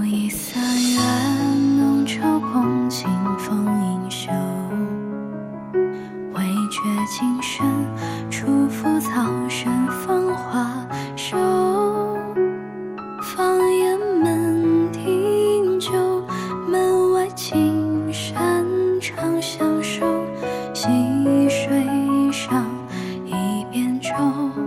一三月，浓稠共清风盈袖，味觉精深，初拂草深芳华瘦。放眼门庭旧，门外青山常相守。溪水上一边舟，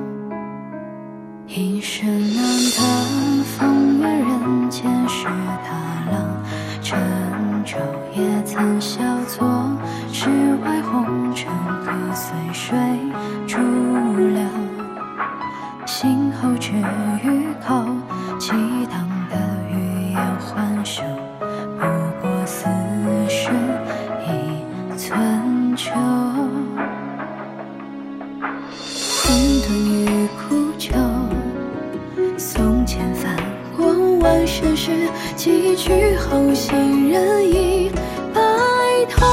应是难得风月人间是他郎。沉舟也曾小坐，世外红尘可随水逐流。心后只欲口，激荡的语言还休。不过似是一寸秋。混沌与苦酒，松间翻过万世事，几句后行人已白头。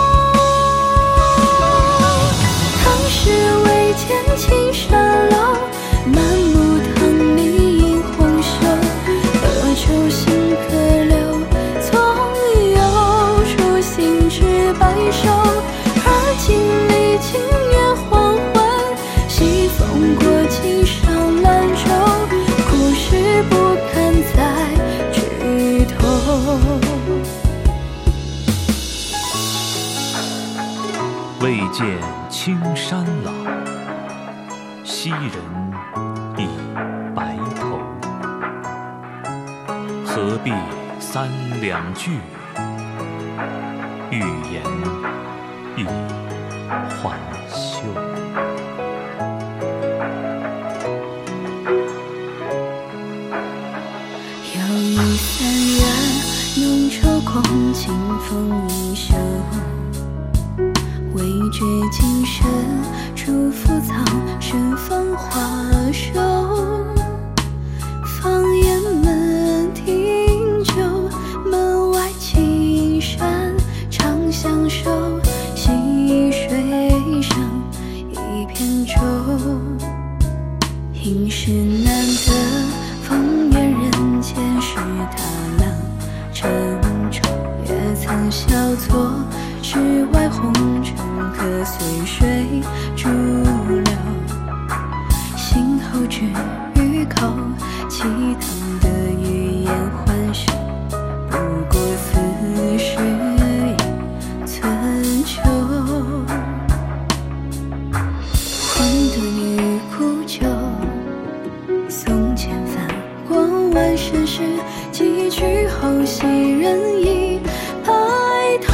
唐诗未见青山楼，满目唐林映红袖。何处新可留，总有初心之白首。而今历经年黄昏，西风过青上兰舟。故事不堪再剧透。 未见青山老，昔人已白头。何必三两句，欲言已还休。 又一三月，浓稠共清风盈袖。味觉精深，初拂草深芳华瘦。放眼门庭旧，门外青山常相守。溪水上一片舟，应是难得风月人间是他郎。沉舟也曾小坐，世外红尘可随水逐流。心后只欲口，激荡的语言还休。不过似是一寸秋。混沌与苦酒，松间翻过万世事，几句后行人已白头。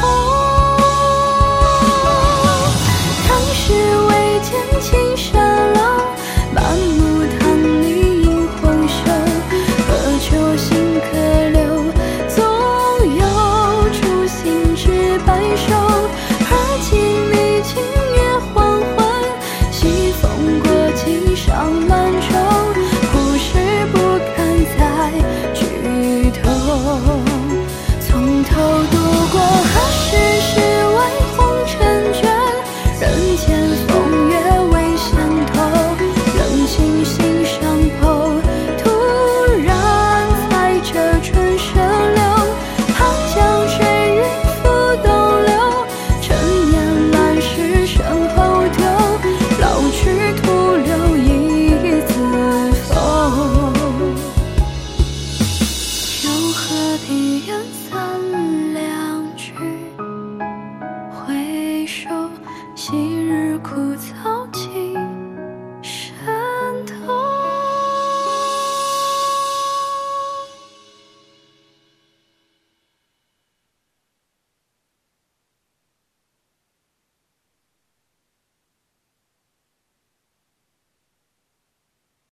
唐诗未见青山楼，满目唐林映红袖。何处新可留，总有初心之白首。而今历经年黄昏，西风过青上兰舟。故事不堪再剧透。从头读过何时是为红尘卷，人间风月未相投。冷清心上头，突然在这春深流。长江水云浮东流，陈年烂事身后丢。老去徒留一字风。又何必言三两句，回首昔日枯草。